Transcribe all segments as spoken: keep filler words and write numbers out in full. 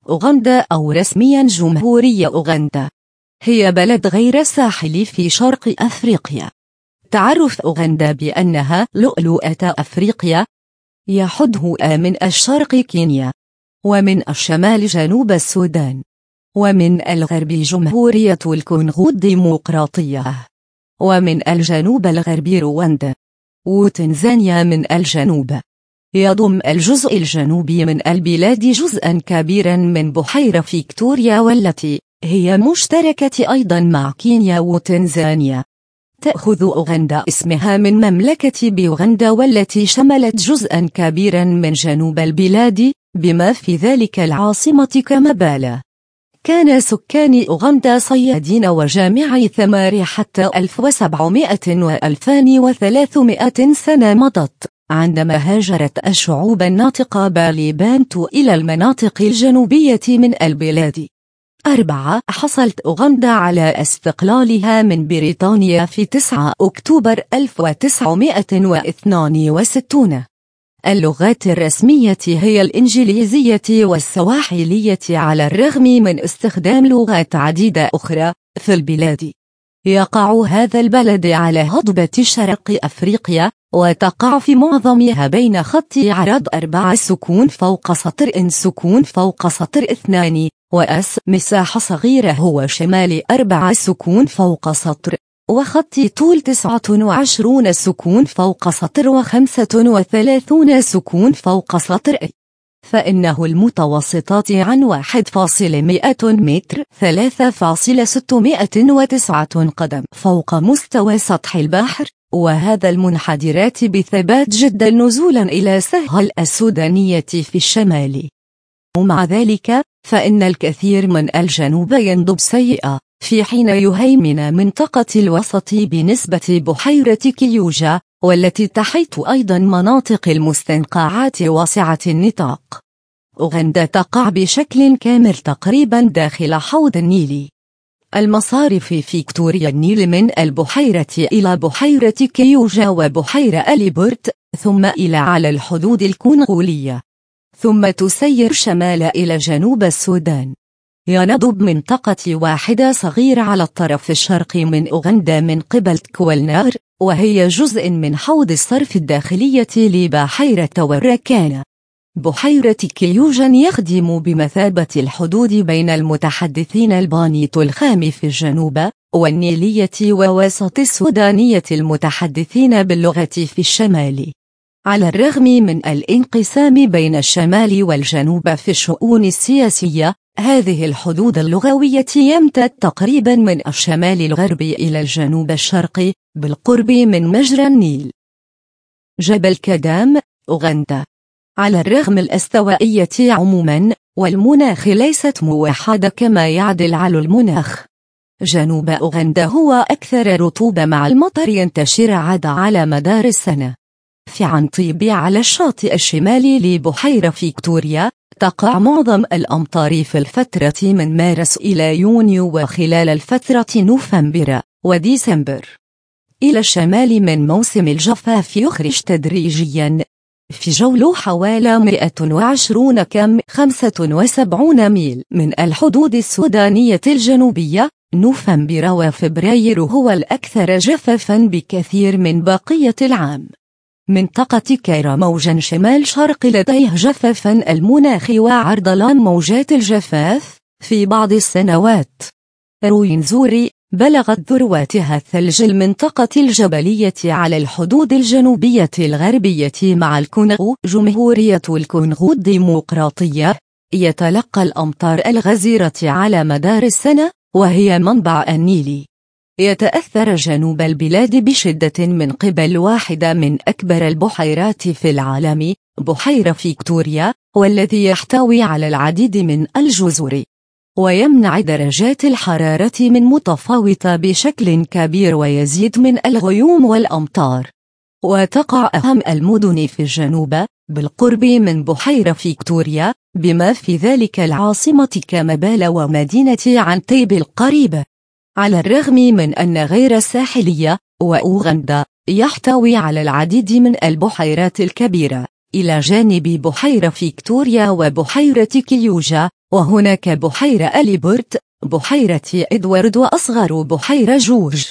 أوغندا أو رسميا جمهورية أوغندا هي بلد غير ساحلي في شرق أفريقيا. تعرف أوغندا بأنها لؤلؤة أفريقيا، يحده من الشرق كينيا، ومن الشمال جنوب السودان، ومن الغرب جمهورية الكونغو الديمقراطية، ومن الجنوب الغربي رواندا، وتنزانيا من الجنوب. يضم الجزء الجنوبي من البلاد جزءا كبيرا من بحيرة فيكتوريا، والتي هي مشتركة أيضا مع كينيا وتنزانيا. تأخذ أوغندا اسمها من مملكة بيوغندا، والتي شملت جزءا كبيرا من جنوب البلاد بما في ذلك العاصمة كمبالا. كان سكان أوغندا صيادين وجامعي ثمار حتى ألف وسبعمائة وألفين وثلاثمائة سنة مضت، عندما هاجرت الشعوب الناطقة بالي بانتو إلى المناطق الجنوبية من البلاد. أربعة حصلت أوغندا على استقلالها من بريطانيا في تسعة أكتوبر ألف وتسعمائة واثنين وستين. اللغات الرسمية هي الإنجليزية والسواحلية، على الرغم من استخدام لغات عديدة أخرى في البلاد. يقع هذا البلد على هضبة شرق أفريقيا، وتقع في معظمها بين خط عرض أربعة سكون فوق سطر إن سكون فوق سطر اثنان، وأس مساحة صغيرة هو شمال أربعة سكون فوق سطر، وخط طول تسعة وعشرين سكون فوق سطر وخمسة وثلاثين سكون فوق سطر. فإنه المتوسطات عن واحد فاصلة مئة متر ثلاثة فاصلة ستمائة وتسعة قدم فوق مستوى سطح البحر، وهذا المنحدرات بثبات جدا نزولا إلى سهل السودانية في الشمال. ومع ذلك فإن الكثير من الجنوب ينضب سيئة، في حين يهيمن منطقة الوسط بنسبة بحيرة كيوجا، والتي تحيط أيضا مناطق المستنقعات واسعة النطاق. أوغندا تقع بشكل كامل تقريبا داخل حوض النيل. المصارف فيكتوريا النيل من البحيرة إلى بحيرة كيوجا وبحيرة أليبورت، ثم إلى على الحدود الكونغولية، ثم تسير شمال إلى جنوب السودان. ينضب منطقة واحدة صغيرة على الطرف الشرقي من أوغندا من قبل كوالنار، وهي جزء من حوض الصرف الداخلية لبحيرة وركانة. بحيرة كيوجا يخدم بمثابة الحدود بين المتحدثين البانيتو الخام في الجنوب، والنيلية ووسط السودانية المتحدثين باللغة في الشمال. على الرغم من الانقسام بين الشمال والجنوب في الشؤون السياسية، هذه الحدود اللغوية يمتد تقريبا من الشمال الغربي إلى الجنوب الشرقي بالقرب من مجرى النيل. جبل كدام، أوغندا. على الرغم الاستوائية عموما، والمناخ ليست موحدة كما يعدل على المناخ. جنوب أوغندا هو أكثر رطوبة، مع المطر ينتشر عادة على مدار السنة. في عنطيبي على الشاطئ الشمالي لبحيرة فيكتوريا تقع معظم الأمطار في الفترة من مارس إلى يونيو، وخلال الفترة نوفمبر وديسمبر. إلى الشمال من موسم الجفاف يخرج تدريجيا في جولة حوالي مئة وعشرين كم خمسة وسبعين ميل من الحدود السودانية الجنوبية. نوفمبر وفبراير هو الأكثر جفافا بكثير من بقية العام. منطقة كيرا موجا شمال شرق لديه جفافا المناخ وعرضلان موجات الجفاف في بعض السنوات. روينزوري بلغت ذرواتها الثلج المنطقة الجبلية على الحدود الجنوبية الغربية مع الكونغو جمهورية الكونغو الديمقراطية. يتلقى الأمطار الغزيرة على مدار السنة، وهي منبع النيل. يتأثر جنوب البلاد بشدة من قبل واحدة من أكبر البحيرات في العالم، بحيرة فيكتوريا، والذي يحتوي على العديد من الجزر، ويمنع درجات الحرارة من متفاوتة بشكل كبير، ويزيد من الغيوم والأمطار. وتقع أهم المدن في الجنوب بالقرب من بحيرة فيكتوريا، بما في ذلك العاصمة كمبالا ومدينة عنتيبي القريبة. على الرغم من أن غير الساحلية وأوغندا يحتوي على العديد من البحيرات الكبيرة، إلى جانب بحيرة فيكتوريا وبحيرة كيوجا، وهناك بحيرة أليبورت، بحيرة إدوارد، وأصغر بحيرة جورج.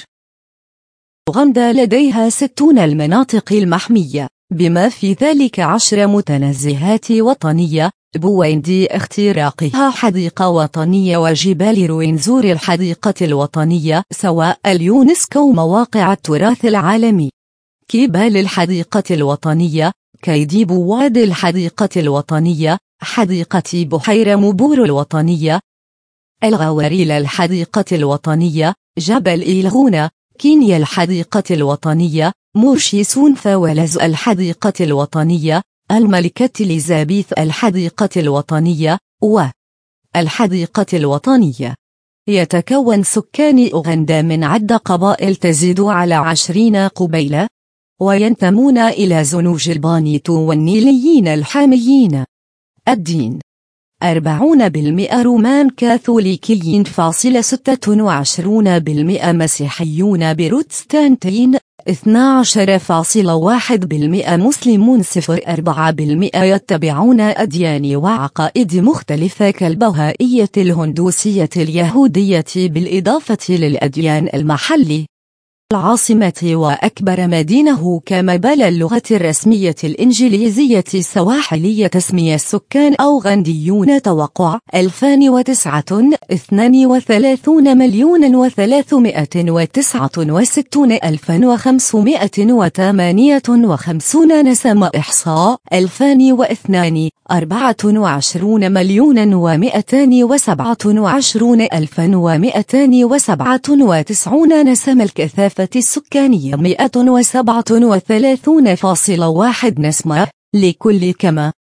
أوغندا لديها ستون المناطق المحمية، بما في ذلك عشر متنزهات وطنية، بويندي اختراقها حديقة وطنية، وجبال روينزور الحديقة الوطنية سواء اليونسكو مواقع التراث العالمي، كيبال الحديقة الوطنية، كيدي بواد الحديقة الوطنية، حديقة بحيرة مبور الوطنية، الغواريل الحديقة الوطنية، جبل إيلغونا، كينيا الحديقة الوطنية، مورشيسون فاولز الحديقة الوطنية، الملكة إليزابيث الحديقة الوطنية، والحديقة الوطنية. يتكون سكان أوغندا من عدة قبائل تزيد على عشرين قبيلة، وينتمون إلى زنوج البانيتو والنيليين الحاميين. الدين: أربعون بالمئة رومان كاثوليكيين، فاصلة ستة وعشرون بالمئة مسيحيون بروتستانتين، اثني عشر فاصلة واحد بالمئة مسلمون، صفر فاصلة أربعة بالمئة يتبعون أديان وعقائد مختلفة كالبهائية الهندوسية اليهودية، بالإضافة للأديان المحلي. العاصمة وأكبر مدينة كمبال اللغة الرسمية الإنجليزية السواحلية. تسمية السكان أوغنديون. توقع ألفين وتسعة اثنان وثلاثون مليون وثلاثمائة وتسعة وستون ألفا وخمسمائة وثمانية وخمسون. نسم إحصاء ألفين واثنين أربعة وعشرون مليون ومئتان وسبعة وعشرون ألفا ومئتان وسبعة وتسعون. نسم الكثافة السكانية مئة وسبعة وثلاثون فاصلة واحد نسمة لكل كما